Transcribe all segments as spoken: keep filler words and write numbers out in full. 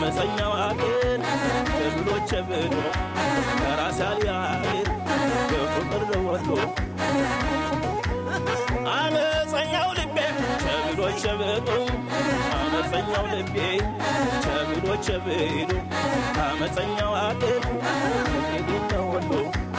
አመፀኛው አገር ጀብሎች ብሎ ራሳሊ አገር በፍቅር ደወሎ አመፀኛው ልቤ ጀብሎች ብሎ አመፀኛው ልቤ ጀብሎች ብሎ አመፀኛው አገር በፍቅር ደወሎ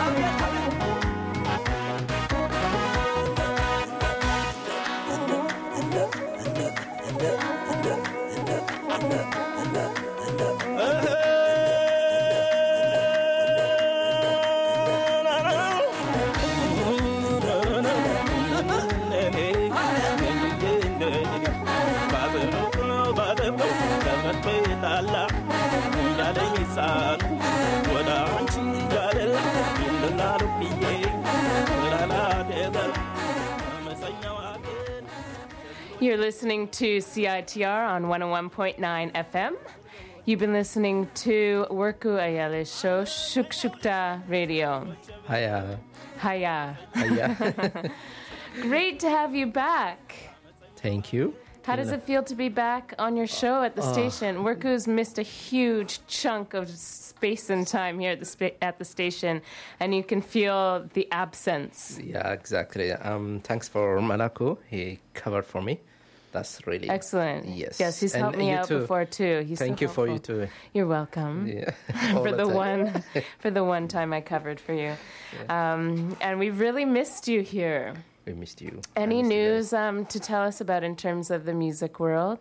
You're listening to C I T R on one oh one point nine F M. You've been listening to Worku Ayale's show, Shukshukta Radio. Hiya. Hiya. Hiya. Great to have you back. Thank you. How does it feel to be back on your show at the oh. station? Worku's missed a huge chunk of space and time here at the spa- at the station, and you can feel the absence. Yeah, exactly. Um, thanks for Manako. He covered for me. That's really excellent. Yes, yes, he's and helped me out too. before too. He's Thank so you helpful. for you too. You're welcome. Yeah, for the, the one for the one time I covered for you, yeah. um, and we really missed you here. We missed you. Any missed news you um, to tell us about in terms of the music world?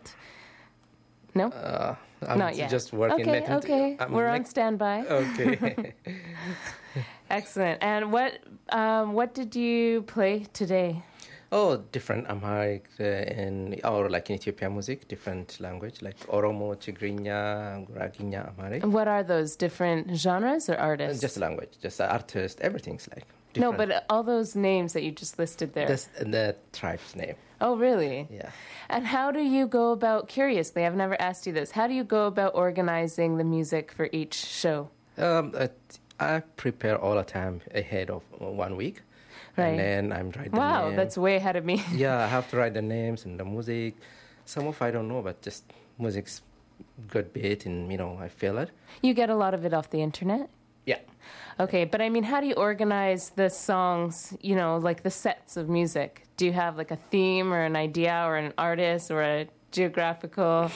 No? Uh, I'm Not yet. Just working. Okay, okay. I'm We're like, on standby. Okay. Excellent. And what um, what did you play today? Oh, different Amharic uh, and or like in Ethiopian music, different language like Oromo, Tigrinya, Guraginya, Amharic. And what are those different genres or artists? Just language, just artist, everything's like. No, but all those names that you just listed there. That's the tribe's name. Oh, really? Yeah. And how do you go about, curiously, I've never asked you this, how do you go about organizing the music for each show? Um, I prepare all the time ahead of one week. Right. And then I'm writing the Wow, name. that's way ahead of me. Yeah, I have to write the names and the music. Some of I don't know, but just music's good bit and, you know, I feel it. You get a lot of it off the internet? Yeah. Okay, but I mean, how do you organize the songs, you know, like the sets of music? Do you have like a theme or an idea or an artist or a geographical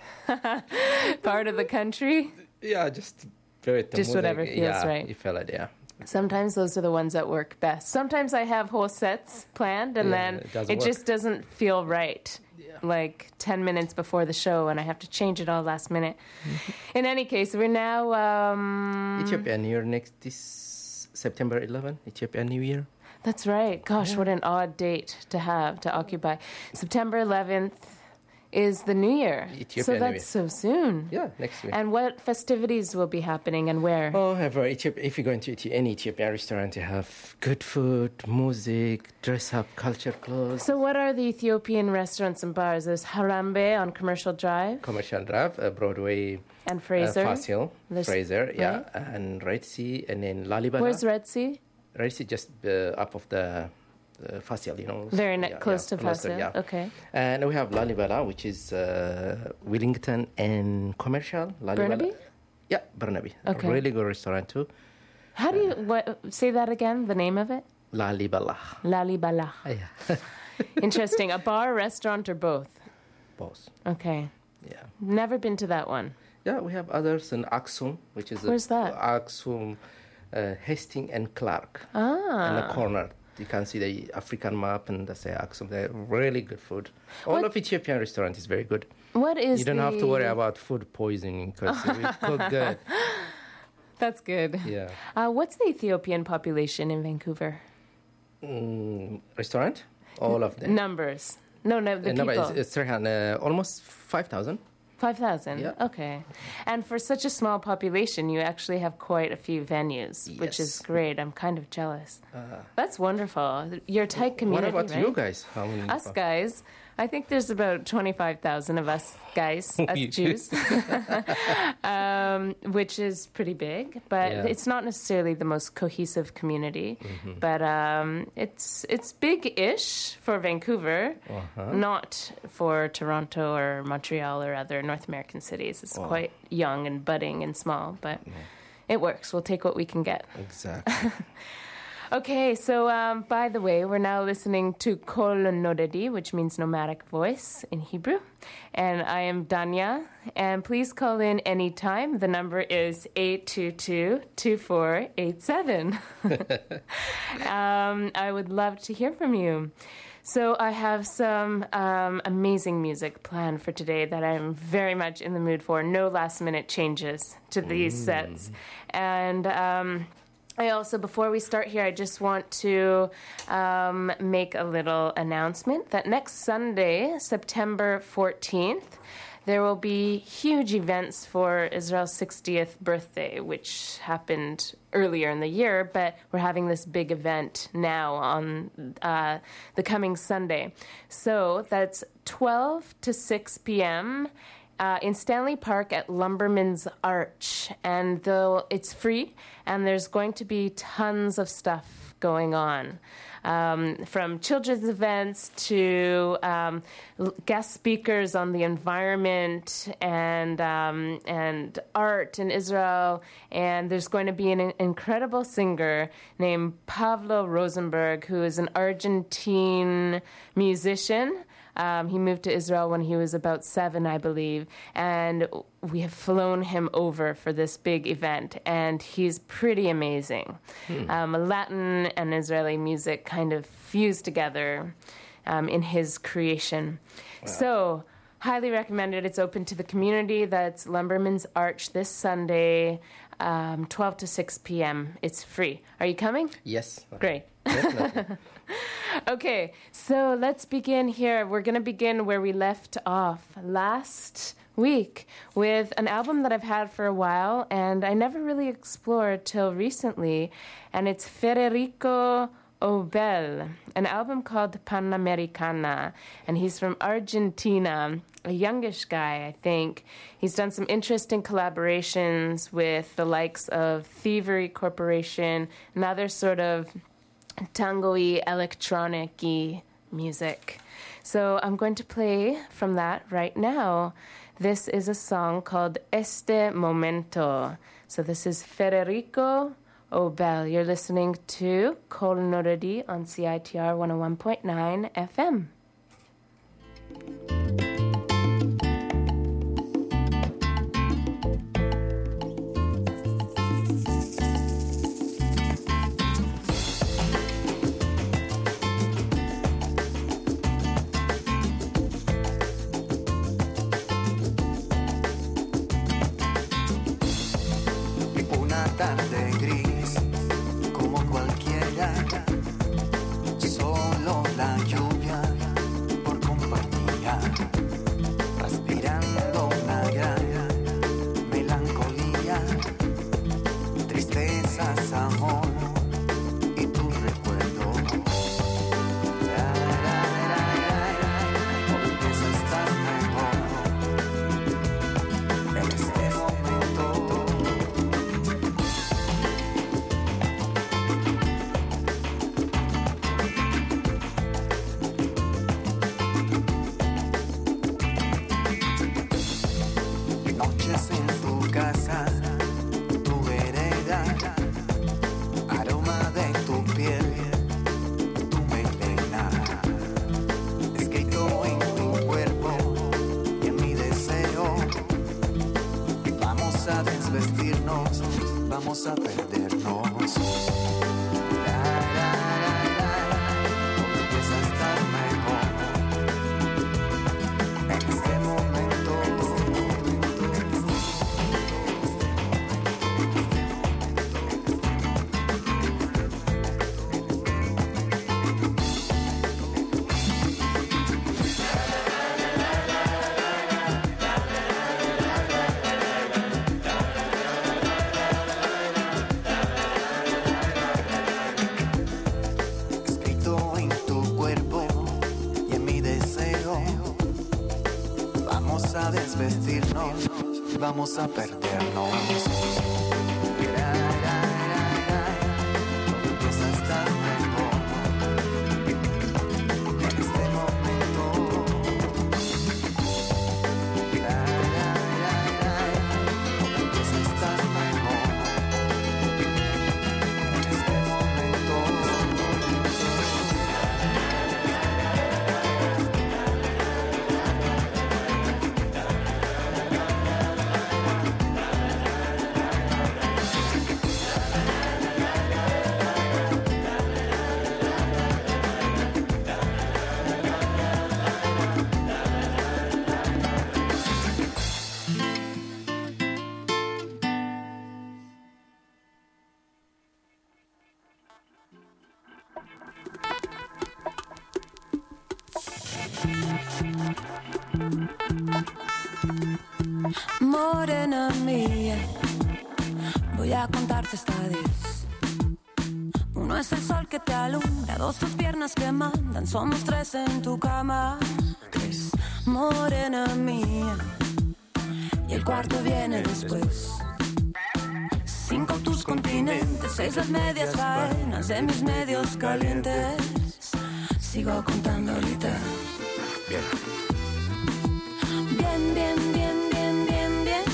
part of the country? Yeah, just do it. Just music. whatever feels yeah, right. You feel it, yeah. Sometimes those are the ones that work best. Sometimes I have whole sets planned and yeah, then it, it just doesn't feel right. Yeah. Like ten minutes before the show and I have to change it all last minute. Mm-hmm. In any case, we're now... Um, Ethiopian New Year next this September eleventh, Ethiopian New Year. That's right. Gosh, yeah. what an odd date to have, to occupy. September eleventh is the New Year. Ethiopia so New that's Year. so soon. Yeah, next week. And what festivities will be happening and where? Oh, ever, Ethiopia, if you go into Ethiopia, any Ethiopian restaurant, you have good food, music, dress up, culture clothes. So what are the Ethiopian restaurants and bars? There's Harambe on Commercial Drive. Commercial Drive, uh, Broadway. And Fraser. Uh, Fasil, There's, Fraser, right? yeah. And Red Sea, and then Lalibela. Where's Red Sea? Red Sea just uh, up of the... Uh, Fasil, you know. Very ne- yeah, close yeah, to close Fasil. yeah. Okay. And we have Lalibela, which is uh, Wellington and Commercial. Lalibela. Burnaby? Yeah, Burnaby. Okay. A really good restaurant too. How do you what, say that again? The name of it? Lalibela. Lalibela. Yeah. Interesting. A bar, restaurant, or both? Both. Okay. Yeah. Never been to that one. Yeah, we have others in Aksum, which is Where's a, that? Aksum, uh, Hastings and Clark. Ah. In the corner. You can see the African map and that's the Aksum. They're really good food. All What- of Ethiopian restaurant is very good. What is You don't the... have to worry about food poisoning because we cook good. That's good. Yeah. Uh, what's the Ethiopian population in Vancouver? Mm, restaurant? All of them. Numbers. No, no, the Uh, no, but people. it's, it's three hundred, uh, almost five thousand. five thousand? Yeah. Okay. And for such a small population, you actually have quite a few venues, which is Yes. great. I'm kind of jealous. Uh, That's wonderful. You're a tight community, what about right? you guys? How many Us guys, I think there's about twenty-five thousand of us guys, us Jews, um, which is pretty big, but Yeah. it's not necessarily the most cohesive community. Mm-hmm. But um, it's it's big-ish for Vancouver, Uh-huh. not for Toronto or Montreal or other North American cities. It's Wow. quite young and budding and small, but it works. We'll take what we can get. Exactly. Okay, so um, by the way, we're now listening to Kol Nodedi, which means nomadic voice in Hebrew. And I am Danya. And please call in anytime. The number is eight two two, two four eight seven. um, I would love to hear from you. So I have some um, amazing music planned for today that I'm very much in the mood for. No last-minute changes to these mm. sets. And... Um, I also, before we start here, I just want to um, make a little announcement that next Sunday, September fourteenth, there will be huge events for Israel's sixtieth birthday, which happened earlier in the year, but we're having this big event now on uh, the coming Sunday. So that's twelve to six p.m., Uh, in Stanley Park at Lumberman's Arch, and though it's free, and there's going to be tons of stuff going on, um, from children's events to um, guest speakers on the environment and um, and art in Israel, and there's going to be an incredible singer named Pablo Rosenberg, who is an Argentine musician. Um, he moved to Israel when he was about seven, I believe, and we have flown him over for this big event, and he's pretty amazing. Hmm. Um, Latin and Israeli music kind of fused together um, in his creation. Wow. So, highly recommended. It's open to the community. That's Lumberman's Arch this Sunday, um, twelve to six p.m. It's free. Are you coming? Yes. Great. Definitely. Okay, so let's begin here. We're going to begin where we left off last week with an album that I've had for a while, and I never really explored till recently, and it's Federico Obel, an album called Panamericana, and he's from Argentina, a youngish guy, I think. He's done some interesting collaborations with the likes of Thievery Corporation and other sort of tango-y, electronic-y music. So I'm going to play from that right now. This is a song called Este Momento. So this is Federico Obel. You're listening to Kol Nodedi on C I T R one oh one point nine F M. Tarde gris, como cualquiera, solo la lluvia por compañía, respirando una gran melancolía, tristezas, amor y tu recuerdo. Hoy pienso estar mejor en este momento. Vamos a perdernos. Todo empieza a estar mejor en este momento. vestirnos, vamos a perdernos. Todo empieza a estar mejor en este momento. Todo empieza a estar mejor en este momento. Morena mía, voy a contarte esta diez. Uno es el sol que te alumbra, dos tus piernas que mandan, somos tres en tu cama. Tres, morena mía, y el cuarto viene después. Cinco tus continentes, seis las medias faenas de mis medios calientes. Sigo contando ahorita. Bien. Bien, bien, bien, bien, bien, bien.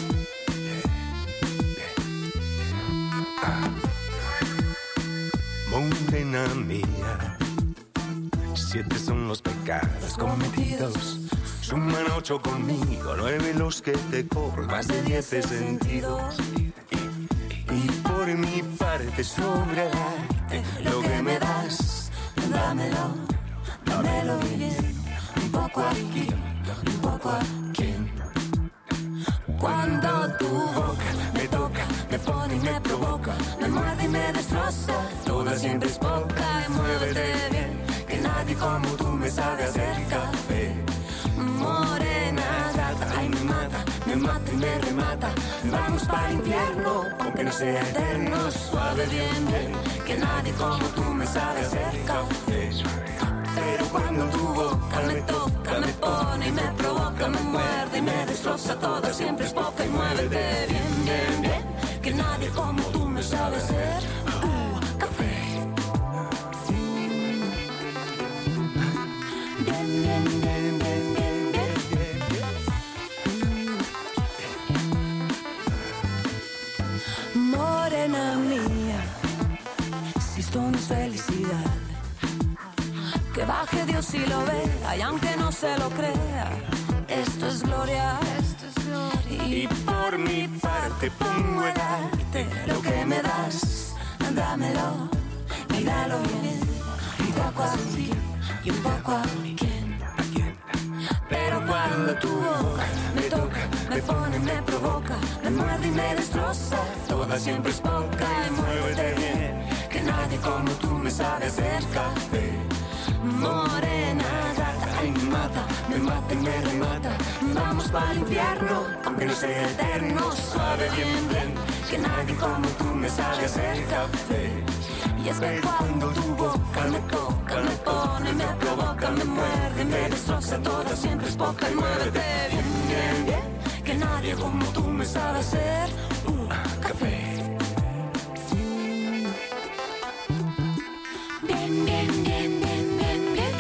Morena mía, siete son los pecados cometidos. Suman ocho conmigo, nueve los que te cobro, más de diez de sentidos. Y, y por mi parte sobre darte lo que me das, Dámelo, dámelo bien. Un poco aquí, un poco aquí. Cuando tu boca me toca, me pone y me provoca, me muerde y me destroza, toda siempre es poca. Y muévete bien, que nadie como tú me sabe hacer café. Morena gata, ay me mata, me mata y me remata. Vamos para el infierno, aunque no sea eterno. Suave bien, bien, que nadie como tú me sabe hacer café. Pero cuando tu boca me toca, me pone y me provoca, me muerde y me destroza, toda siempre es poca. Y muévete bien, bien, bien, que nadie como tú me sabe hacer uh, café. Bien, bien, bien, bien, bien, bien. Morena mía, si esto no es felicidad, que baje Dios y lo vea, y aunque no se lo crea, esto es gloria, esto es gloria. y por mi parte pongo a darte Lo que me das, dámelo, y dalo bien, un poco aquí y un poco aquí. Pero cuando tu boca me toca, me pone, me provoca, me muerde y me destroza, toda siempre es poca. Y muévete bien, que nadie como tú me sabe hacer café. Morena gata, ay me mata, me mata y me remata. Vamos para el infierno, aunque no sea eterno. Suave bien, bien, que nadie como tú me sabe hacer café. Y es que cuando tu boca me toca, me pone, me provoca, me muerde, me destroza, toda siempre es poca. Y muévete bien, bien, bien, que nadie como tú me sabe hacer uh, café. Bien, bien, bien, bien, bien, bien.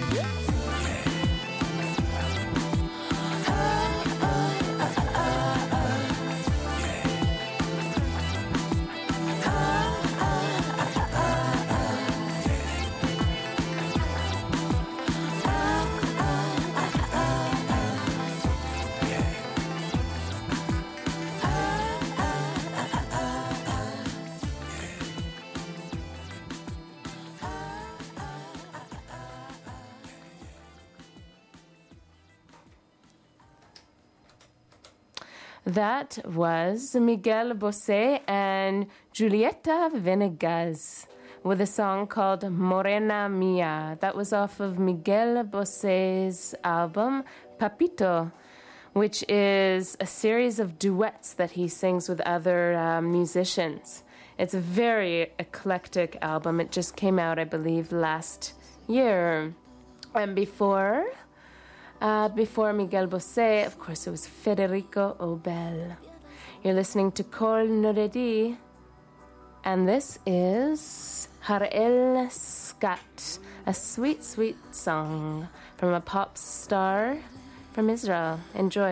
Ah, ah, ah, ah, ah, ah. Ah, ah, ah, ah, ah, ah. That was Miguel Bosé and Julieta Venegas with a song called Morena Mia. That was off of Miguel Bosé's album Papito, which is a series of duets that he sings with other uh, musicians. It's a very eclectic album. It just came out, I believe, last year. And before Uh, before Miguel Bosé, of course, it was Federico Obel. You're listening to Kol Noredi, and this is Harel Skat, a sweet, sweet song from a pop star from Israel. Enjoy.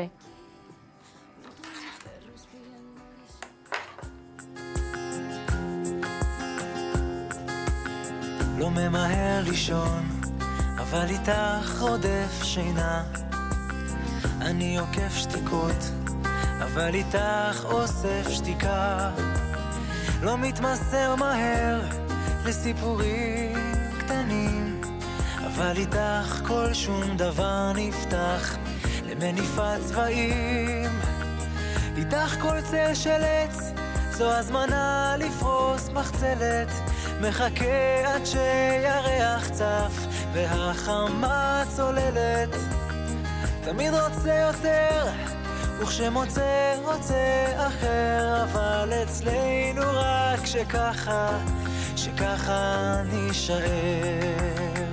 לא ממהר לישון, אבל איתך עודף שינה. אני עוקף שתיקות, אבל איתך אוסף שתיקה. לא מתמסר מהר לסיפורים קטנים, אבל איתך כל שום דבר נפתח למניפת צבעים. איתך כל צל של עץ, זו הזמנה לפרוס מחצלת. מחכה עד שירח צף והחמה צוללת. תמיד רוצה יותר, וכשמוצא רוצה אחר, אבל אצלנו רק שככה, שככה נשאר.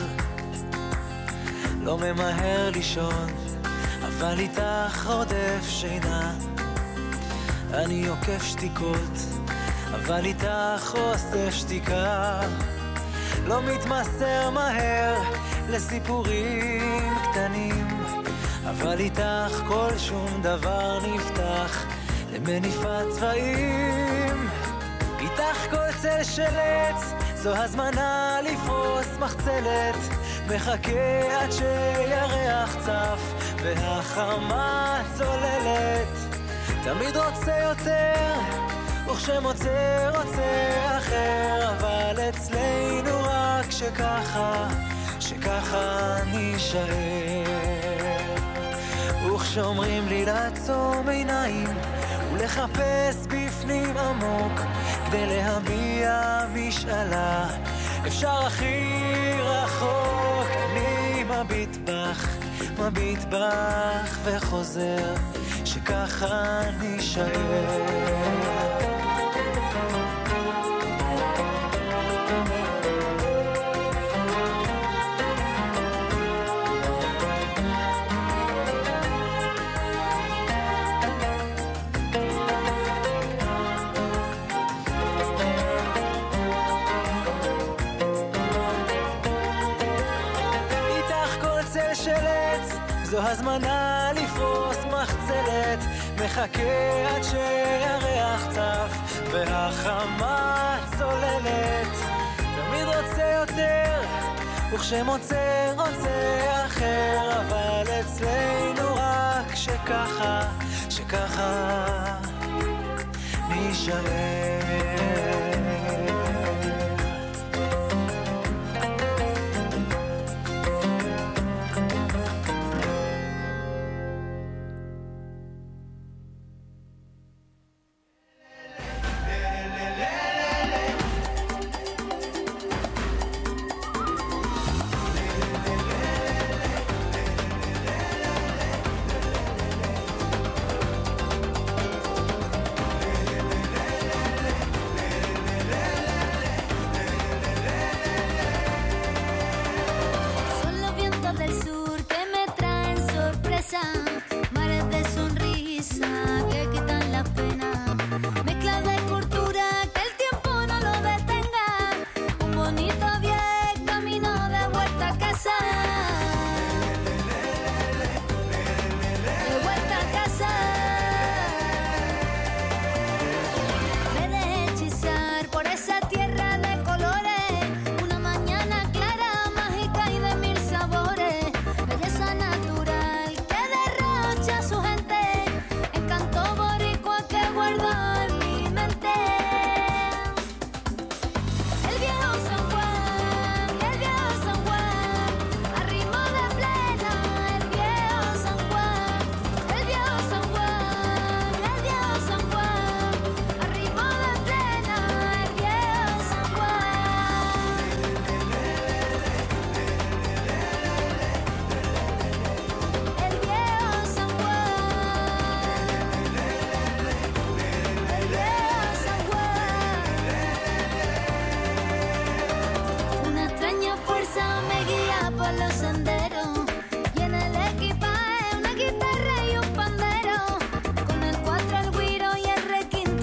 לא ממהר לישון, אבל איתך עודף שינה. אני עוקף שתיקות, אבל איתך אוסף שתיקה. לא מתמסר מהר לסיפורים קטנים, אבל איתך כל שום דבר נפתח למניפת צבעים. איתך כל צל של עץ, זו הזמנה לפרוס מחצלת. מחכה עד שירח צף והחמה צוללת. תמיד רוצה יותר, וכשמוצא רוצה אחר, אבל אצלנו רק שככה, שככה נשאר. וכשאומרים לי לעצום עיניים ולחפש בפנים עמוק כדי להביע משאלה, אפשר הכי רחוק. אני מביט בך, מביט בך וחוזר, שככה נשאר. זו הזמנה לפרוס מחצלת. מחכה עד שירח צף והחמה צוללת. תמיד רוצה יותר, וכשמוצא רוצה אחר, אבל אצלנו רק שככה, שככה נשאר.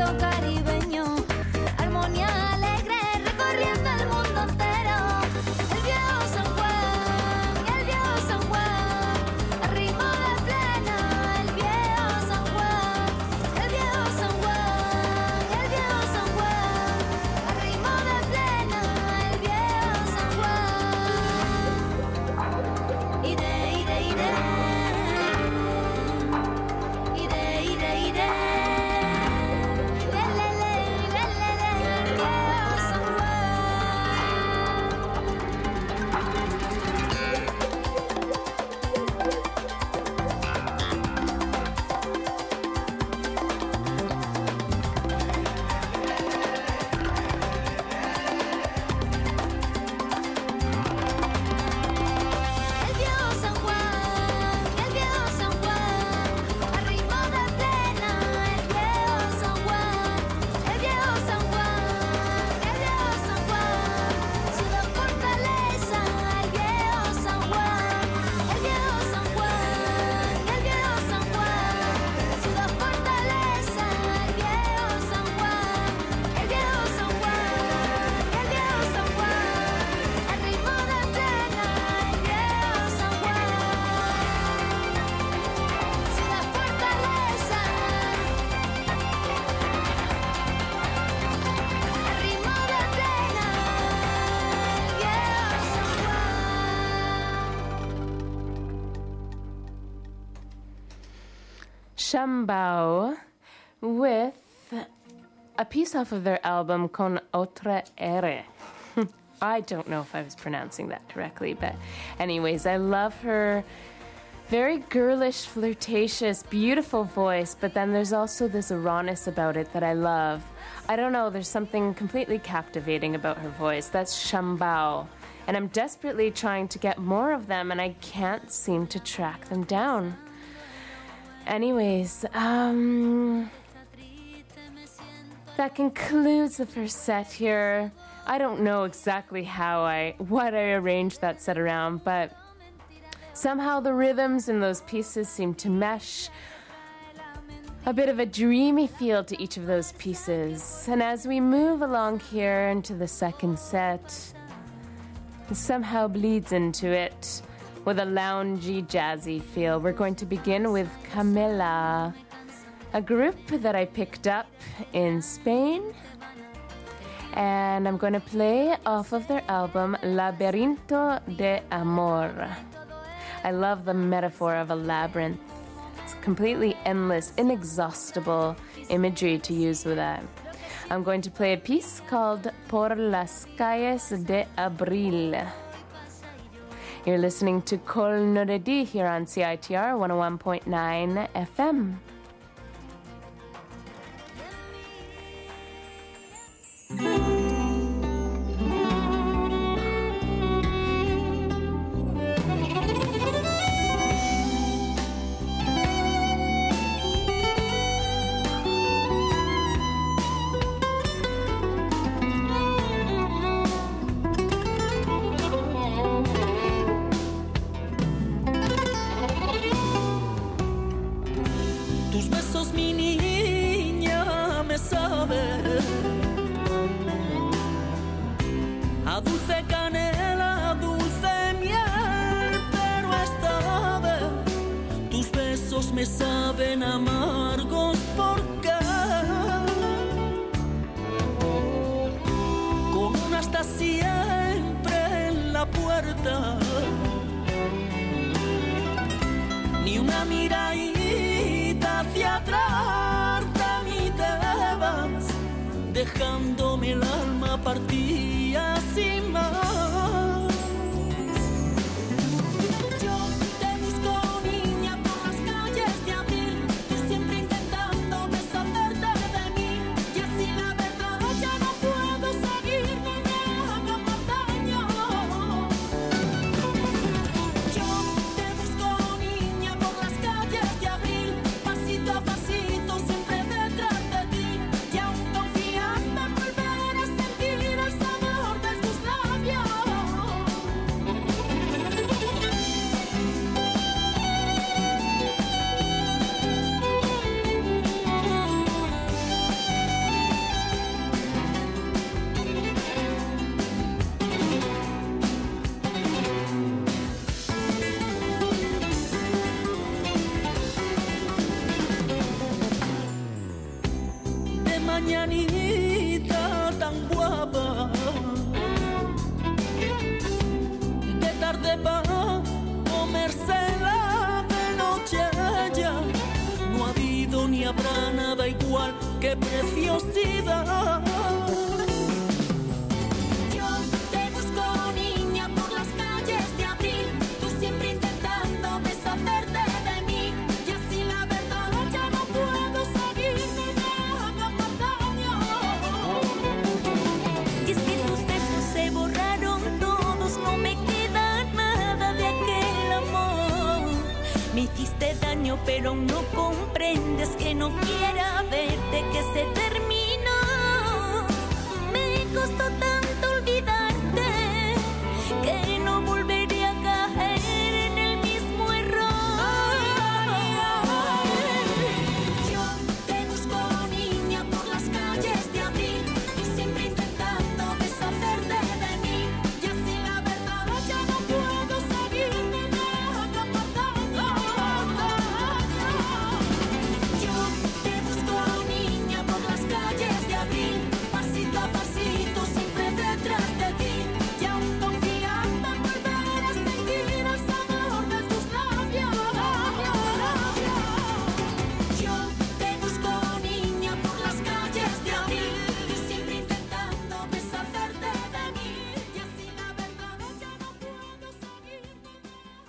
caribeño, armonía alegre recorriendo el mundo entero. El viejo San Juan, el viejo San Juan, al ritmo de plena. El viejo San Juan, el viejo San Juan, el viejo San Juan, al ritmo de plena. El viejo San Juan. Ire, ire, ire. Ire, ire, ire. Le, le, le, le, le, le, el viejo San Juan. El viejo San Juan, el viejo San Juan, al ritmo de plena. El viejo San Juan, el viejo San Juan, el viejo San Juan, ciudad fortaleza. El viejo San Juan, el viejo San Juan, el viejo San Juan, ciudad fortaleza. El viejo San Juan, el viejo San Juan, el viejo San Juan, al ritmo de plena. El viejo San Juan, ciudad fortaleza. Al ritmo de plena. El viejo San Juan. Shambao with a piece off of their album Con Otra Ere. I don't know if I was pronouncing that correctly, but anyways, I love her very girlish, flirtatious, beautiful voice, but then there's also this rawness about it that I love. I don't know, there's something completely captivating about her voice. That's Shambao. And I'm desperately trying to get more of them, and I can't seem to track them down. Anyways, um, that concludes the first set here. I don't know exactly how I, what I arranged that set around, but somehow the rhythms in those pieces seem to mesh. A bit of a dreamy feel to each of those pieces. And as we move along here into the second set, it somehow bleeds into it with a loungy, jazzy feel. We're going to begin with Camela, a group that I picked up in Spain. And I'm going to play off of their album Laberinto de Amor. I love the metaphor of a labyrinth. It's completely endless, inexhaustible imagery to use with that. I'm going to play a piece called Por las calles de Abril. You're listening to Kol Noredi here on C I T R one oh one point nine F M. Tus besos, mi niña, me saben a dulce canela, dulce miel, pero esta vez tus besos me saben amargos porque con una hasta siempre en la puerta, ni una miradita hacia atrás de mí te vas, dejándome el alma partida sin más. Yo te busco, niña, por las calles de abril, tú siempre intentando deshacerte de mí, y así la verdad ya no puedo seguir, no me haga más daño. Yo te busco, niña, por las calles de abril, pasito a pasito, siempre detrás de ti, y aún confiando en volver a sentir el sabor mañanita tan guapa, de tarde pa' comérsela, de noche ya. No ha habido ni habrá nada igual que preciosidad. Yo te busco, niña, por las calles de abril, tú siempre intentando deshacerte de mí. Y así la verdad ya no puedo seguir, ni me hagas más daño. Y es que tus besos se borraron todos, no me queda nada de aquel amor. Me hiciste daño, pero aún no comprendes que no quiera verte, que se terminó. Me costó tanto olvidarte que no volveré a caer en el mismo error. Yo te busco, niña, por las calles de abril, tú siempre intentando deshacerte de mí. Y así la verdad ya no puedo seguir, ni me hagas más daño. Yo te busco, niña, por las calles de abril, pasito a pasito, siempre detrás de ti. Y aún confiando en volver a sentir el sabor de tus labios. Yo te busco, niña, por las calles de abril, tú siempre intentando deshacerte de mí. Y así la verdad ya no puedo seguir, ni me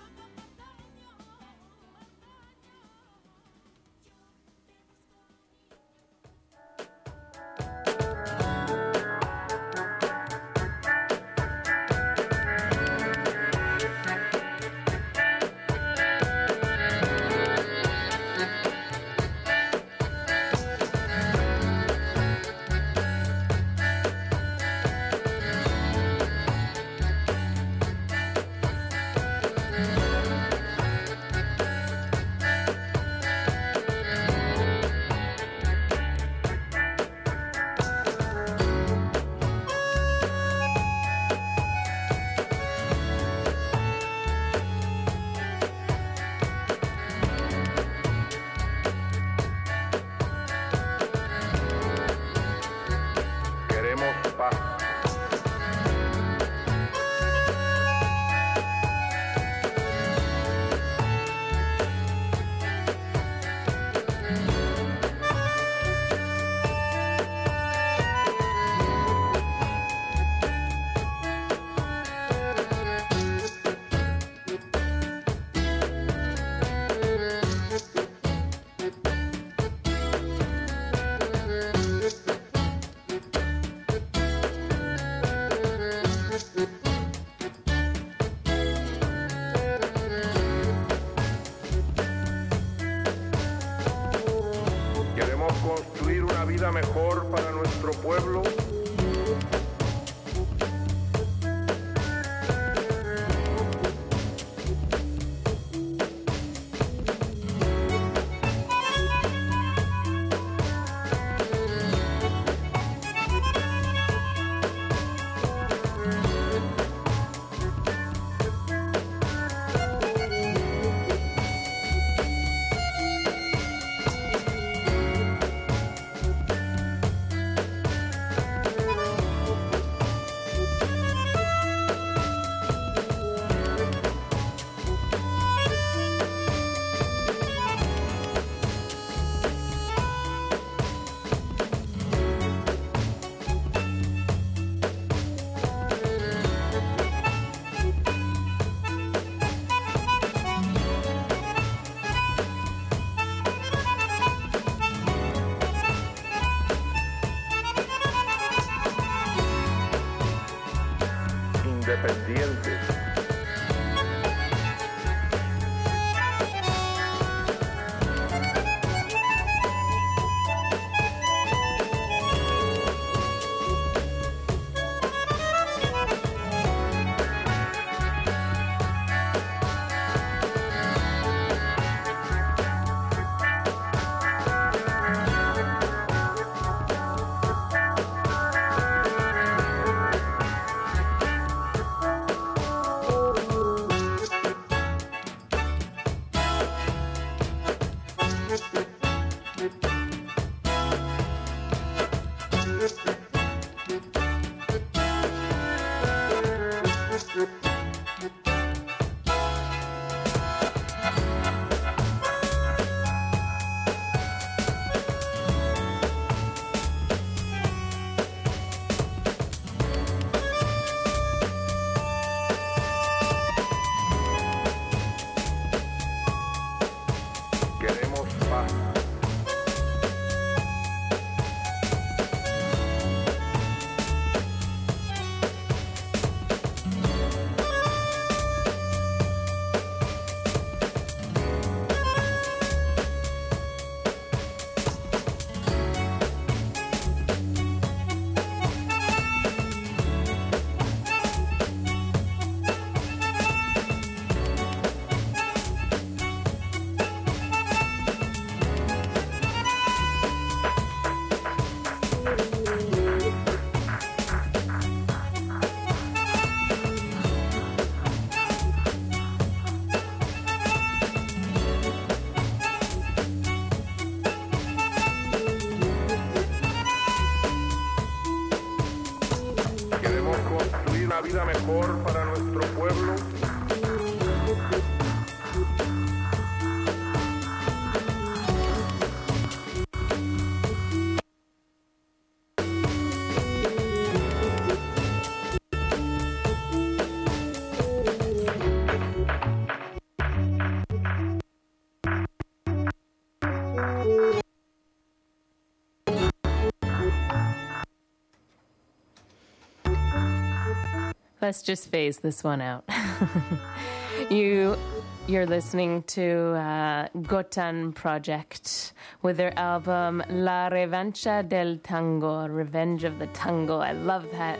Queremos paz. Queremos construir una vida mejor para nuestro pueblo. Independientes. mejor para nuestro pueblo. Let's just phase this one out. you, you're listening to uh, Gotan Project with their album La Revancha del Tango, Revenge of the Tango. I love that.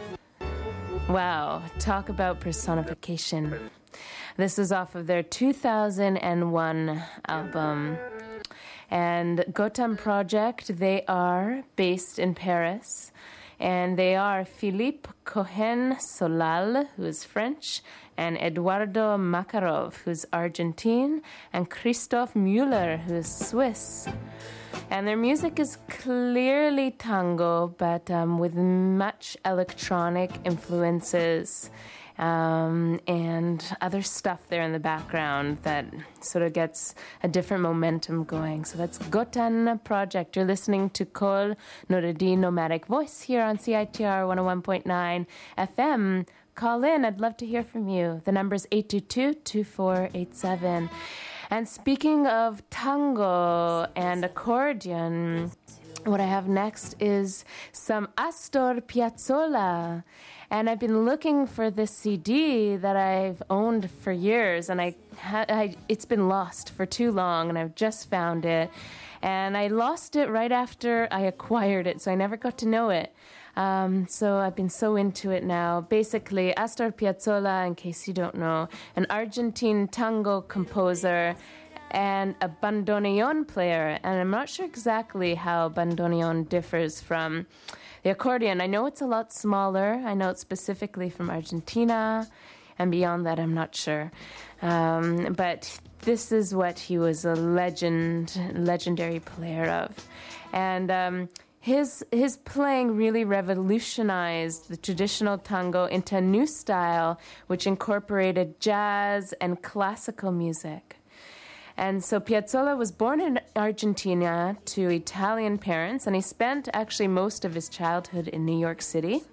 Wow, talk about personification. This is off of their two thousand one album. And Gotan Project, they are based in Paris. And they are Philippe Cohen-Solal, who is French, and Eduardo Makarov, who's Argentine, and Christoph Müller, who is Swiss. And their music is clearly tango, but um, with much electronic influences um, and other stuff there in the background that sort of gets a different momentum going. So that's Gotan Project. You're listening to Kol Noradi Nomadic Voice here on C I T R one oh one point nine F M. Call in. I'd love to hear from you. The number's eight two two, two four eight seven. And speaking of tango and accordion, what I have next is some Astor Piazzolla. And I've been looking for this C D that I've owned for years, and I, ha- I it's been lost for too long, and I've just found it. And I lost it right after I acquired it, so I never got to know it. Um, so I've been so into it now. Basically, Astor Piazzolla, in case you don't know, an Argentine tango composer and a bandoneon player. And I'm not sure exactly how bandoneon differs from the accordion. I know it's a lot smaller. I know it's specifically from Argentina. And beyond that, I'm not sure. Um, but this is what he was a legend, legendary player of. And um, his his playing really revolutionized the traditional tango into a new style, which incorporated jazz and classical music. And so Piazzolla was born in Argentina to Italian parents, and he spent actually most of his childhood in New York City.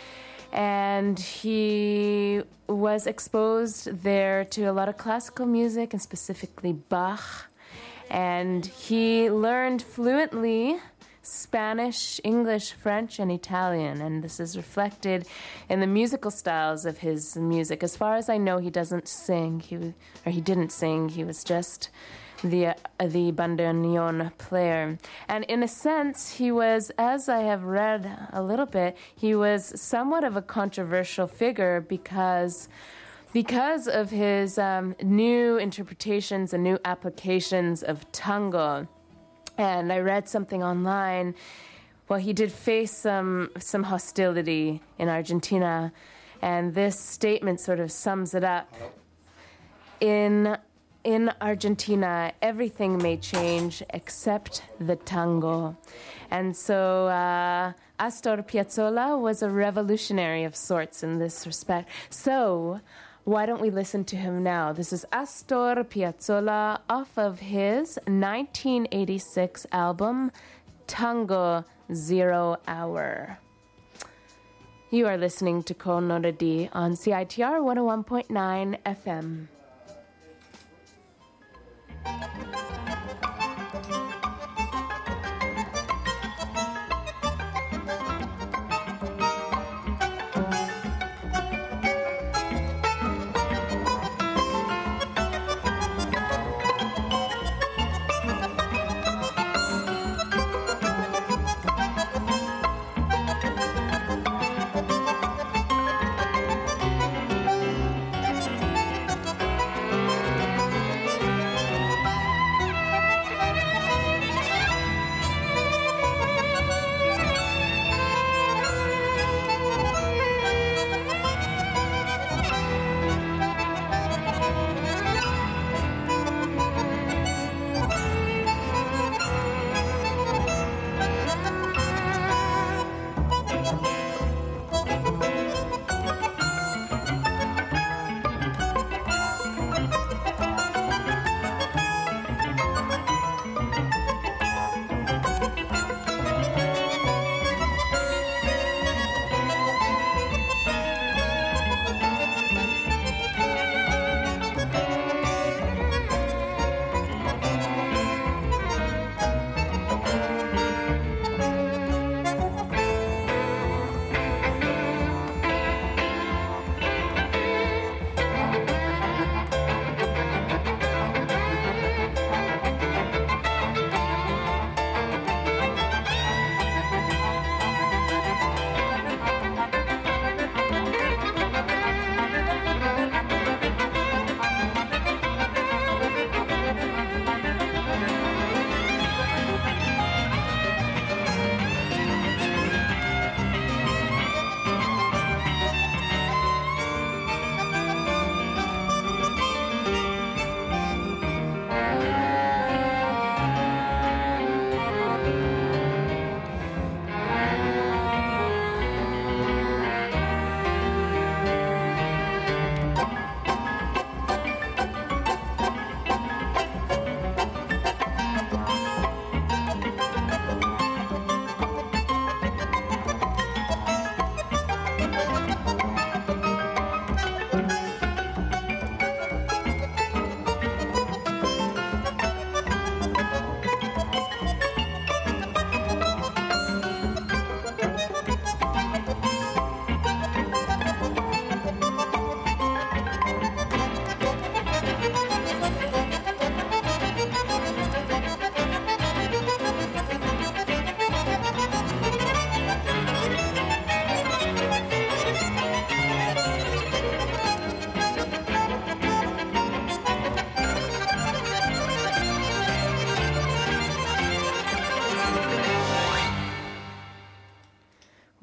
And he was exposed there to a lot of classical music, and specifically Bach. And he learned fluently Spanish, English, French, and Italian, and this is reflected in the musical styles of his music. As far as I know, he doesn't sing, he or he didn't sing. He was just the uh, the bandoneon player, and in a sense, he was, as I have read a little bit, he was somewhat of a controversial figure because. Because of his um, new interpretations and new applications of tango. And I read something online. Well, he did face some some hostility in Argentina, and this statement sort of sums it up. In in Argentina, everything may change except the tango. And so uh, Astor Piazzolla was a revolutionary of sorts in this respect. So why don't we listen to him now? This is Astor Piazzolla off of his nineteen eighty-six album, Tango Zero Hour. You are listening to Kol Noradi on C I T R one oh one point nine F M.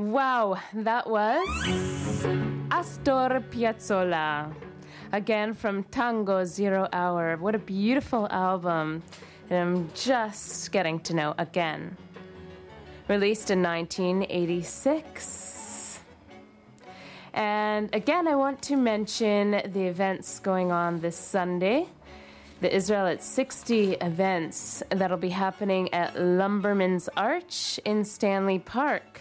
Wow, that was Astor Piazzolla. Again from Tango Zero Hour. What a beautiful album. And I'm just getting to know again. Released in nineteen eighty-six. And again, I want to mention the events going on this Sunday. The Israel at sixty events that'll be happening at Lumberman's Arch in Stanley Park.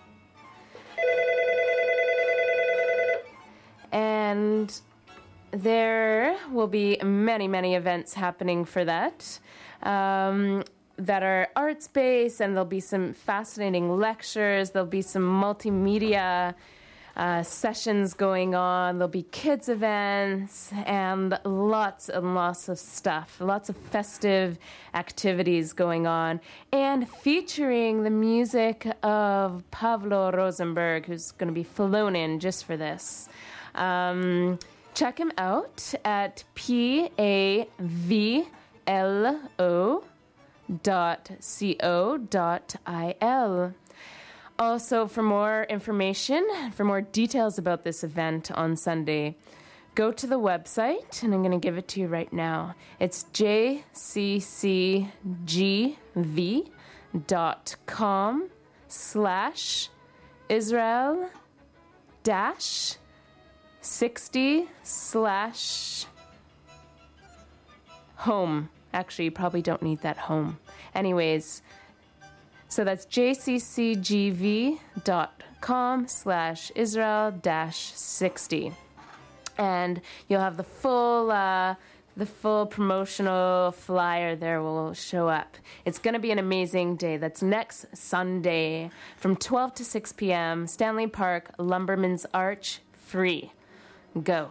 And there will be many, many events happening for that. Um, that are arts-based, and there'll be some fascinating lectures. There'll be some multimedia uh, sessions going on. There'll be kids events and lots and lots of stuff. Lots of festive activities going on, and featuring the music of Pavlo Rosenberg, who's going to be flown in just for this. Um, check him out at P A V L O dot co dot il. Also, for more information, for more details about this event on Sunday, go to the website, and I'm going to give it to you right now. It's j c c g v dot com slash Israel dash sixty slash home. Actually, you probably don't need that home. Anyways, so that's j c c g v dot com slash Israel dash sixty. And you'll have the full uh, the full promotional flyer there will show up. It's going to be an amazing day. That's next Sunday from twelve to six p.m. Stanley Park, Lumberman's Arch, free. Go.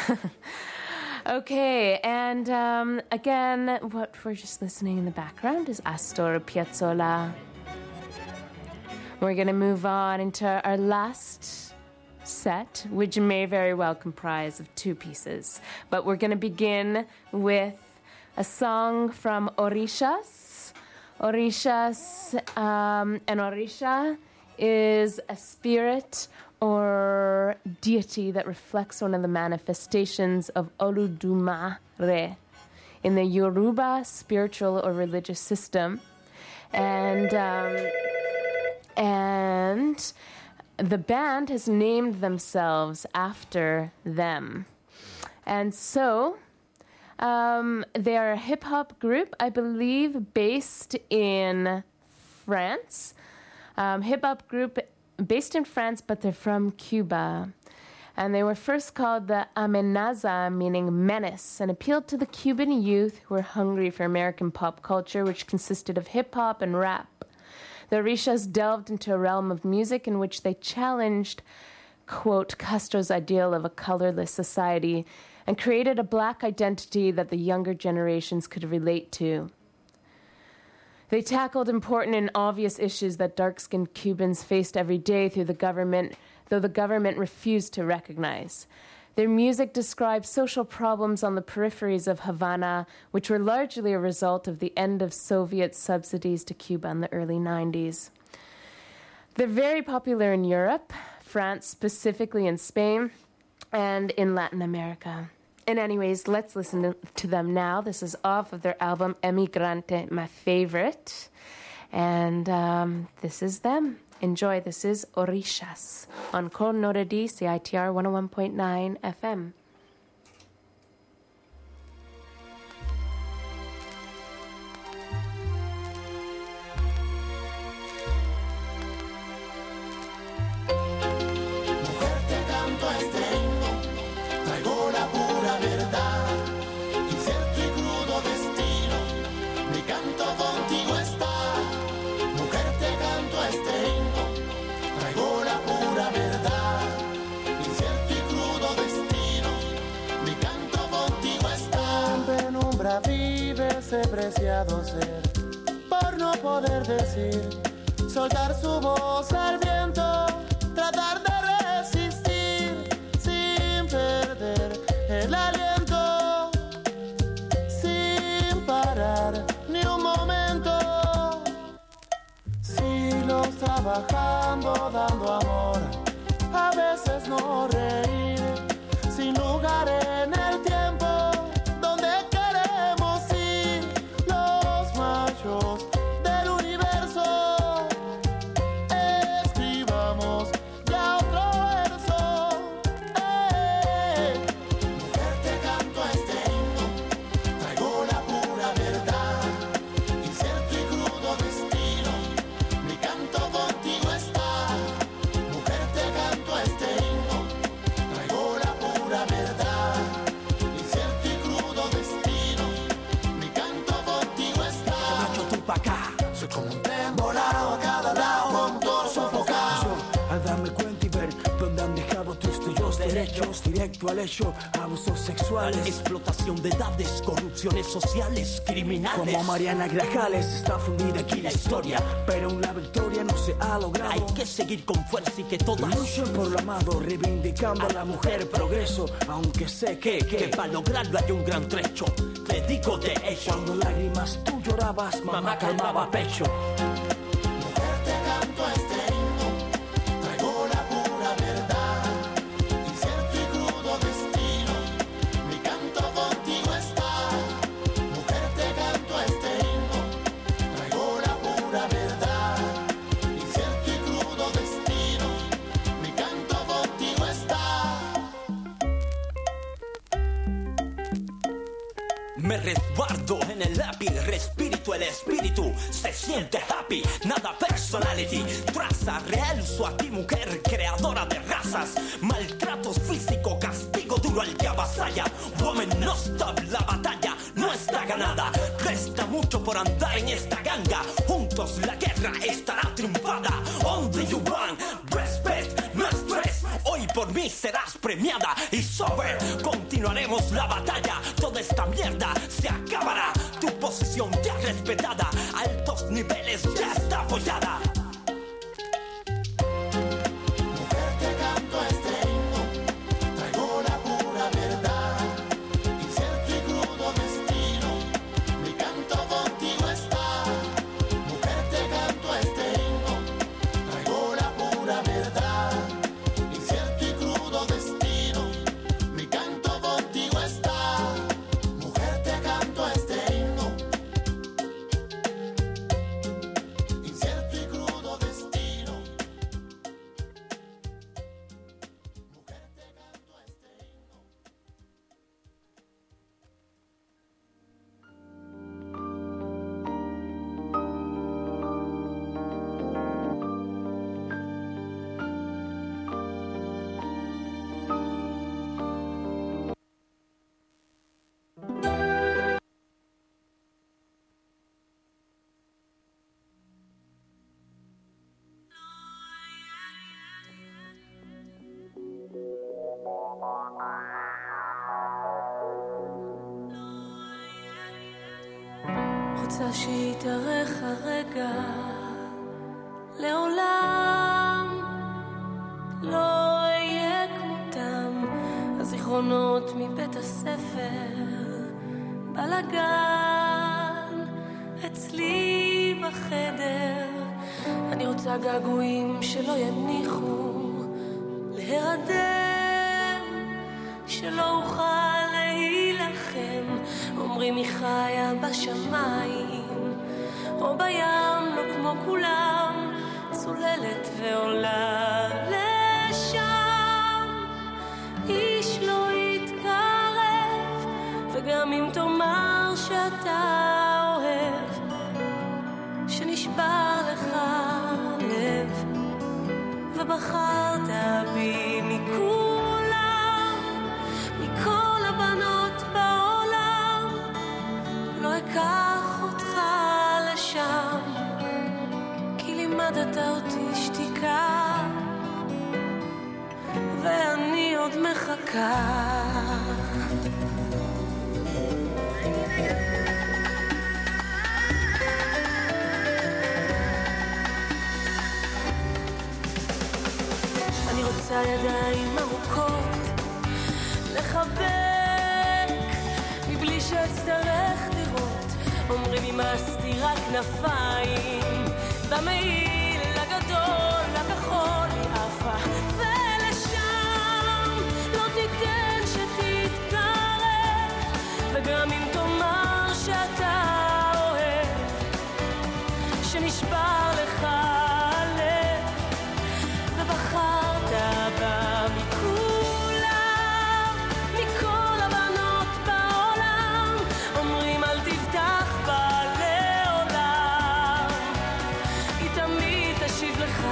Okay, and um, again, what we're just listening in the background is Astor Piazzolla. We're going to move on into our last set, which may very well comprise of two pieces. But we're going to begin with a song from Orishas. Orishas, um, and Orisha is a spirit or deity that reflects one of the manifestations of Oludumare in the Yoruba spiritual or religious system. And um, and the band has named themselves after them. And so um, they are a hip-hop group, I believe, based in France. Um, hip-hop group based in France, but they're from Cuba. And they were first called the Amenaza, meaning menace, and appealed to the Cuban youth who were hungry for American pop culture, which consisted of hip-hop and rap. The Orishas delved into a realm of music in which they challenged, quote, Castro's ideal of a colorless society and created a black identity that the younger generations could relate to. They tackled important and obvious issues that dark-skinned Cubans faced every day through the government, though the government refused to recognize. Their music described social problems on the peripheries of Havana, which were largely a result of the end of Soviet subsidies to Cuba in the early nineties. They're very popular in Europe, France, specifically in Spain, and in Latin America. And anyways, let's listen to, to them now. This is off of their album Emigrante, my favorite. And um, this is them. Enjoy. This is Orishas on Kol Noradi, C I T R one oh one point nine F M. Vive ese preciado ser, por no poder decir, soltar su voz al viento, tratar de resistir sin perder el aliento, sin parar ni un momento. Si los trabajando, dando amor. A veces no reír, sin lugar en el tiempo donde queremos ir. Los machos del universo, escribamos ya otro verso. ¡Eh! Mujer, te canto este himno, traigo la pura verdad, incierto y crudo destino, mi canto contigo está. Mujer, te canto este himno, traigo la pura verdad, incierto y crudo destino, mi canto contigo está. Macho tú pa' acá, Soy como un tren volado a cada lado, con todo sofocado. a darme cuenta y ver dónde han dejado tus tuyos derechos. Directo al hecho, abusos sexuales, explotación de edades, corrupciones sociales, criminales. como Mariana Grajales. Está fundida aquí la historia, pero aún la victoria no se ha logrado. Hay que seguir con fuerza y que todas luchen por lo amado, reivindicando a la mujer progreso. Aunque sé que, que, que para lograrlo hay un gran trecho. Te digo de hecho, cuando lágrimas tú llorabas, mamá calmaba pecho. Mujer, te canto este himno, traigo la pura verdad, incierto y crudo destino, mi canto contigo está. Mujer, te canto este himno, traigo la pura verdad, incierto y crudo destino, mi canto contigo está. me resguardo en el lápiz, respiro el espíritu, se siente happy, nada personality, traza real su a ti mujer, creadora de razas, maltratos físico, castigo duro al que avasalla, woman no stop, la batalla no está ganada, resta mucho por andar en esta ganga, juntos la guerra estará triunfada, only you want, respect, no estrés, hoy por mí serás premiada, y sobre, continuaremos la batalla, toda esta mierda se acabará, tu posición ya respetada, altos niveles ya está apoyada. Mujer, te canto este himno, traigo la pura verdad, incierto y crudo destino, mi canto contigo está. Mujer, te canto este himno, traigo la pura verdad, incierto y crudo destino, mi canto contigo está. Mujer, te canto este himno, incierto y crudo destino. Mujer, te canto este himno. רוצה שיתארך הרגע, לעולם לא אהיה כמותם, הזיכרונות מבית הספר, בלגן אצלי בחדר, אני רוצה געגועים שלא יניחו להירדם, שלא אוכל להילחם, אומרים היא חיה בשמיים או בים, לא כמו כולם, צוללת ועולה לשם, איש לא יתקרב, וגם אם תאמר שאתה אוהב, שנשבר לך לב ובחרת בי מכולם, מכל הבנות בעולם, לא אקח אותך לשם, כי לימדת אותי שתיקה ואני עוד מחכה. אני רוצה ידיים ארוכות לחבק מבלי שאצטרך לראות, אומרים אמסתי רק כנפיים במעיל הגדול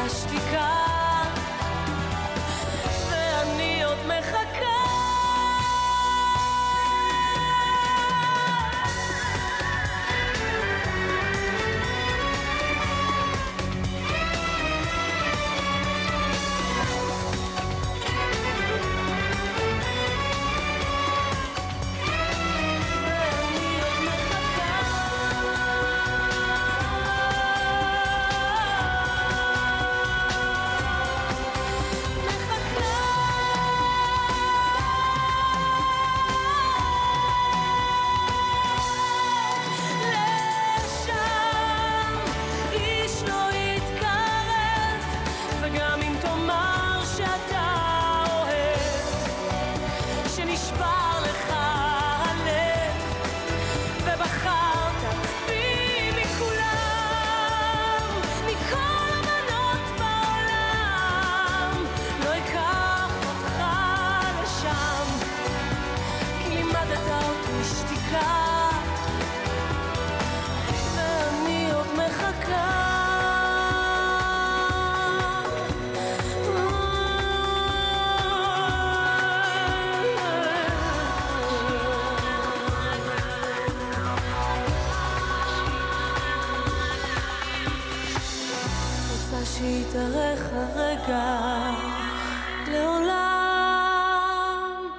השתיקה ואני עוד מחכה שיתארך הרגע לעולם.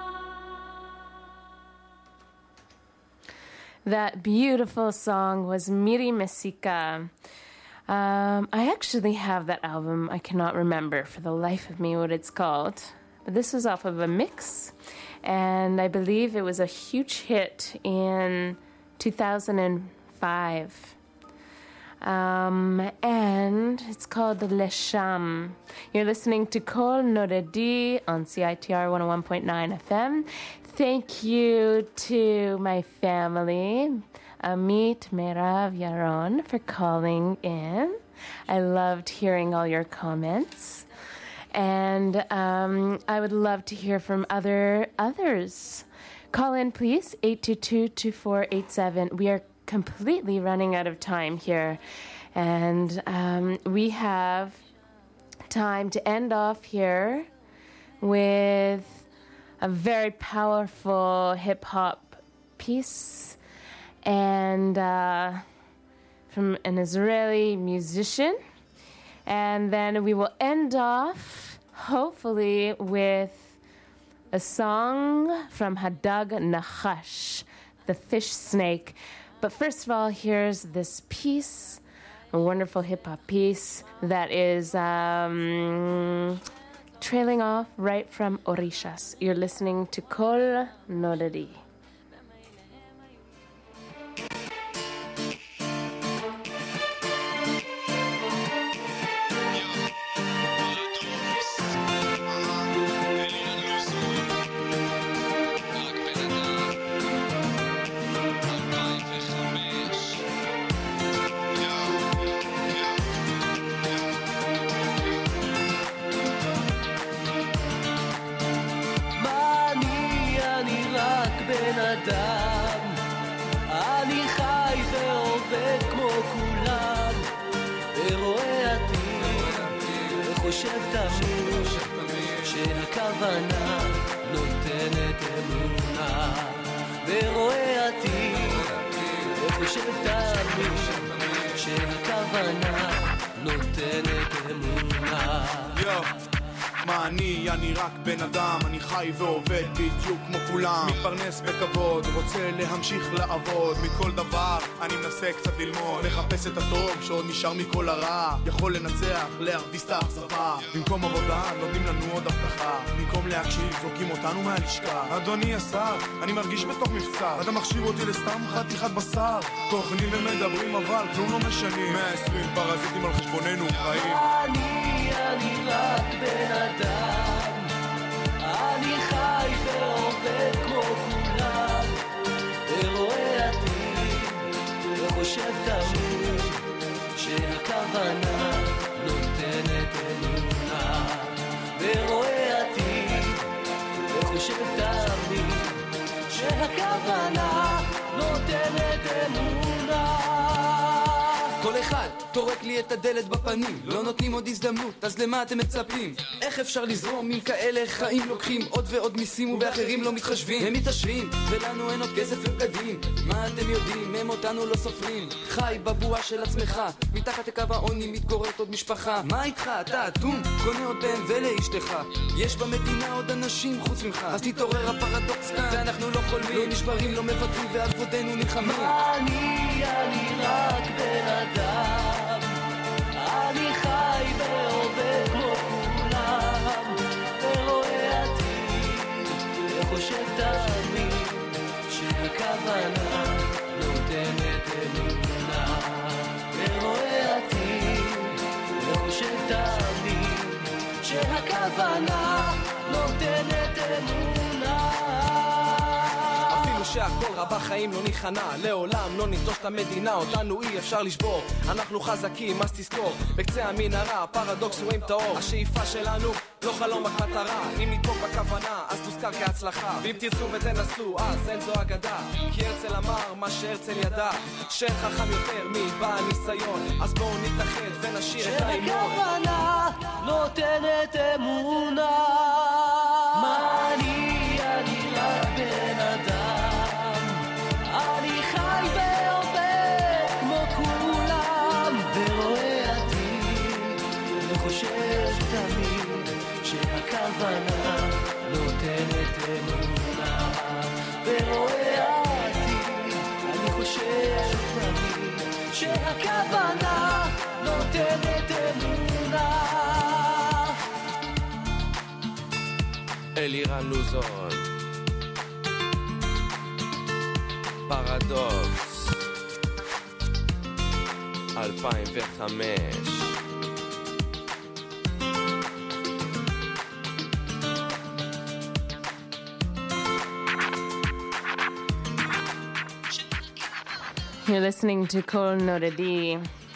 That beautiful song was Miri Mesika. Um, I actually have that album. I cannot remember for the life of me what it's called. But this was off of a mix. And I believe it was a huge hit in two thousand five. Um, and it's called Lesham. You're listening to Kol Noradi on C I T R one oh one point nine F M. Thank you to my family, Amit, Merav, Yaron, for calling in. I loved hearing all your comments. And um, I would love to hear from other others. Call in, please, eight two two, two four eight seven. We are completely running out of time here, and um, we have time to end off here with a very powerful hip-hop piece and uh, from an Israeli musician, and then we will end off hopefully with a song from Hadag Nachash, the fish snake. But first of all, here's this piece, a wonderful hip-hop piece that is um, trailing off right from Orishas. You're listening to Kol Noradi. אני חי ועובד כמו כולם ורואה עתיד וחושב תמיד שהכוונה נותנת אמונה ורואה עתיד וחושב תמיד שהכוונה נותנת אמונה. מה אני? אני רק בן אדם, אני חי ועובד בדיוק כמו כולם, מתפרנס בכבוד, רוצה להמשיך לעבוד מכל דבר, אני מנסה קצת ללמוד, מחפש את הטוב שעוד נשאר מכל הרע, יכול לנצח, להרביס את האכזבה, במקום עבודה נותנים לנו עוד הבטחה, במקום להקשיב זורקים אותנו מהלשכה. אדוני השר, אני מרגיש בתוך מבצע, אתה מכשיר אותי לסתם חתיכת בשר, תוכנים ומדברים אבל כלום לא משנים, מאה ועשרים פרזיטים על חשבוננו חיים. אני, אני רק בן אדם, אני חי ועובד כמו כולם, ורואה עתיד וחושב תמיד שהכוונה נותנת אמונה, ורואה עתיד וחושב תמיד שהכוונה נותנת אמונה. כל אחד טורק לי את הדלת בפנים, לא נותנים עוד הזדמנות, אז למה אתם מצפים? איך אפשר לזרום עם כאלה חיים? לוקחים עוד ועוד מיסים ובאחרים לא מתחשבים, הם מתעשרים ולנו אין עוד כסף ובגדים. מה אתם יודעים? הם אותנו לא סופרים. חי בבועה של עצמך, מתחת לקו העוני מתגוררת עוד משפחה. מה איתך? אתה אטום? קונה עוד בהם ולאשתך. יש במדינה עוד אנשים חוץ ממך, אז תתעורר הפרדוקס כאן, ואנחנו לא חולמים, לא נשברים, לא מוותרים ועל כבודנו נלחמים. אני, אני רק בן אדם, אני חי ועובד כמו כולם, ורואה עתיד וחושב תמיד שהכוונה נותנת אמונה, ורואה עתיד וחושב תמיד שהכוונה נותנת אמונה. אפילו שהכל רע בחיים לא ניכנע, לעולם לא ננטוש את המדינה, אותנו אי אפשר לשבור, אנחנו חזקים אז תזכור, בקצה המנהרה הפרדוקס רואים את האור, השאיפה שלנו לא חלום רק מטרה, אם נדבוק בכוונה אז תוזכר כהצלחה, ואם תרצו ותנסו אז אין זו אגדה, כי הרצל אמר מה שהרצל ידע, שאין חכם יותר מבעל ניסיון, אז בואו נתאחד ונשאיר את ההמנון. שהכוונה נותנת אמונה. מה אני, אני רק בן אדם, אני חי ועובד כמו כולם, ורואה עתיד וחושב תמיד שהכוונה נותנת אמונה, ורואה עתיד אני חושב תמיד שהכוונה נותנת אמונה. אלירן לוזון, פרדוקס אלפיים וחמש. You're listening to Kol Noradi.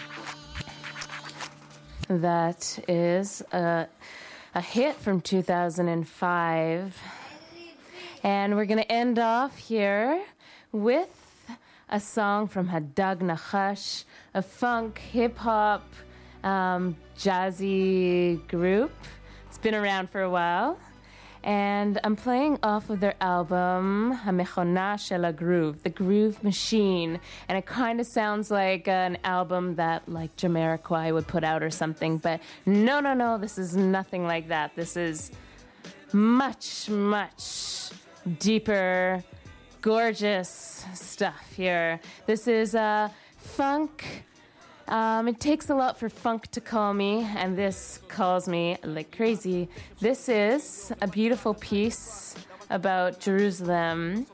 That is a, a hit from two thousand five. And we're going to end off here with a song from Hadag Nachash, a funk, hip-hop, um, jazzy group. It's been around for a while. And I'm playing off of their album, HaMechona Shel HaGroove, The Groove Machine. And it kind of sounds like an album that like Jamiroquai would put out or something. But no, no, no, this is nothing like that. This is much, much deeper, gorgeous stuff here. This is uh, funk. Um, it takes a lot for funk to call me, and this calls me like crazy. This is a beautiful piece about Jerusalem,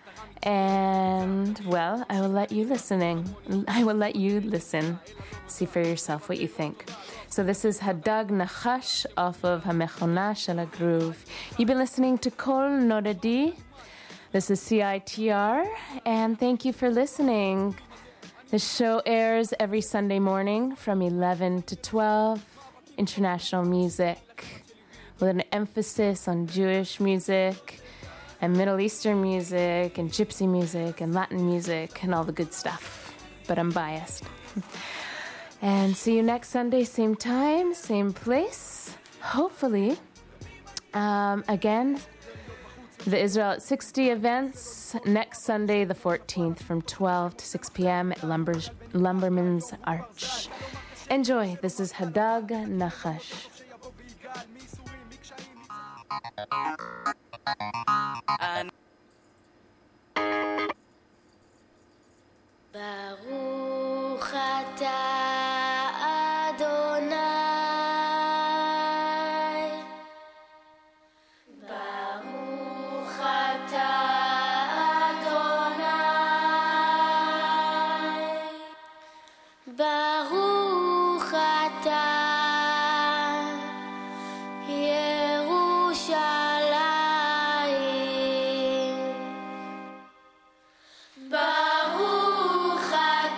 and, well, I will let you listening. I will let you listen. See for yourself what you think. So this is Hadag Nachash off of HaMechona Shel HaGroove. You've been listening to Kol Noradi. This is C I T R, and thank you for listening. The show airs every Sunday morning from eleven to twelve. International music with an emphasis on Jewish music and Middle Eastern music and Gypsy music and Latin music and all the good stuff. But I'm biased. And see you next Sunday, same time, same place. Hopefully. Um, again, the Israel at sixty events next Sunday, the fourteenth, from twelve to six p.m. at Lumber- Lumberman's Arch. Enjoy. This is Hadag Nachash. Baruch atah Adonai. Baruch atah Adonai. Baruch atah Yerushalayim. Baruch atah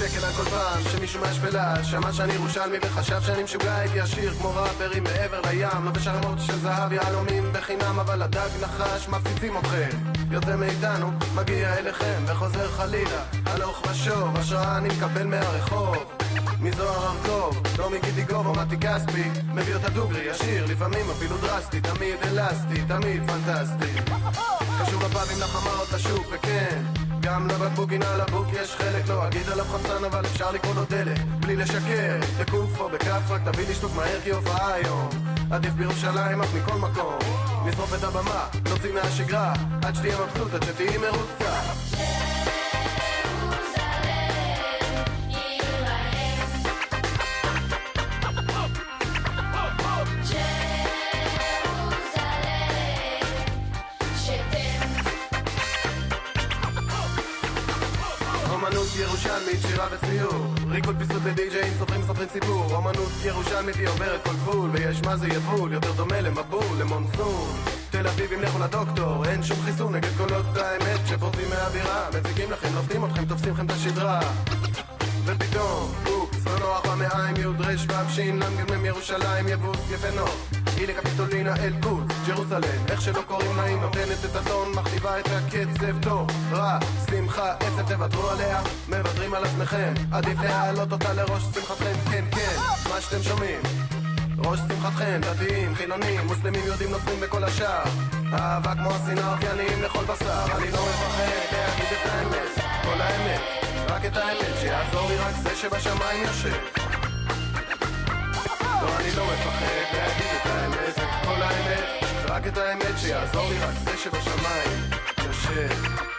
שקל על כל פעם שמישהו מהשפלה שמע שאני ירושלמי וחשב שאני משוגע. הייתי עשיר כמו ראפרים מעבר לים, לובש ערימות של זהב יהלומים בחינם, אבל הדג נחש מפציצים אתכם. יוצא מאיתנו, מגיע אליכם וחוזר חלילה, הלוך ושוב, השראה אני מקבל מהרחוב, מזוהר ארכוב, לא מגידי גוב או מתי כספי, מביא אותה דוגרי, ישיר, לפעמים אפילו דרסטי, תמיד אלסטי, תמיד פנטסטי. קשור לפאבים לחמרות לשוק, וכן, גם לבקבוקין על הבוק יש חלק, לא אגיד עליו חמצן אבל אפשר לקרוא לו דלק, בלי לשקר, בקוף או בכף, רק תביא לי שטוק מהר כי הופעה היום, עדיף בירושלים אך מכל מקום, נשרוף את הבמה, נוציא מהשגרה, עד שתהיה מבסוטת שתהיי מרוצה. אומנות ירושלמית, שירה וציור, ריקוד פיסות ודי-ג'אים, סופרים סופרים סיפור. אומנות ירושלמית היא עוברת כל גבול, ויש מה זה יבול, יותר דומה למבול, למונסון. תל אביבים לכו לדוקטור, אין שום חיסון נגד קולות האמת שפורצים מהאווירה, מציגים לכם, נופתים אתכם, תופסים לכם את השדרה. ופתאום, אופס, לא נוח במאה עם יוד רש ואפשין, לנגן מירושלים יבוס יפה נוף. אילי קפיטולינה אל קוץ, ג'רוסלם, איך שלא קוראים להם, נותנת את הטון, מכתיבה את הקצב, טוב, רע, שמחה, עצב, תוותרו עליה, מוותרים על עצמכם, עדיף להעלות אותה לראש שמחתכם, כן, כן, מה שאתם שומעים, ראש שמחתכם, דתיים, חילונים, מוסלמים, יהודים, נוצרים בכל השאר, אהבה כמו השנאה, אופייניים לכל בשר, אני לא מפחד להגיד את האמת, כל האמת, רק את האמת, שיעזור לי רק זה שבשמיים יושב. לא, אני לא מפחד להגיד את האמת, את כל האמת, רק את האמת שיעזור לי רק זה שבשמיים יושב.